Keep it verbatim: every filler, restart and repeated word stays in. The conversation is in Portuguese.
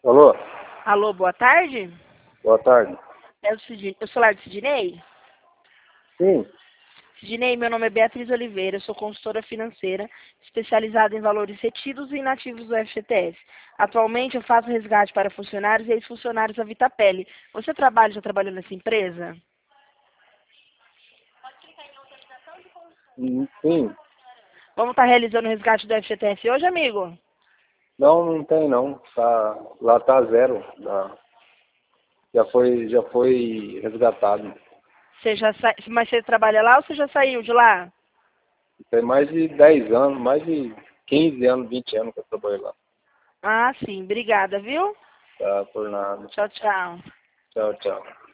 Alô? Alô, boa tarde? Boa tarde. É o, Sid... o celular do Sidney? Sim. Sidney, meu nome é Beatriz Oliveira, eu sou consultora financeira, especializada em valores retidos e inativos do F G T S. Atualmente eu faço resgate para funcionários e ex-funcionários da Vitapele. Você trabalha, já trabalhou nessa empresa? Hum, Sim. Vamos estar realizando o resgate do F G T S hoje, amigo? Não, não tem não. Tá, lá tá zero. Tá. Já foi, já foi resgatado. Você já sa... Mas você trabalha lá ou você já saiu de lá? Tem mais de dez anos, mais de quinze anos, vinte anos que eu trabalho lá. Ah, sim. Obrigada, viu? Tá, por nada. Tchau, tchau. Tchau, tchau.